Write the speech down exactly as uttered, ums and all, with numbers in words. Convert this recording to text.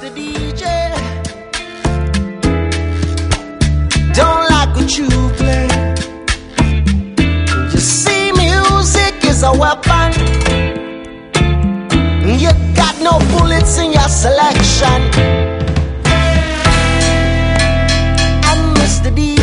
Mister D J, don't like what you play. You see, music is a weapon. You got no bullets in your selection. And Mister D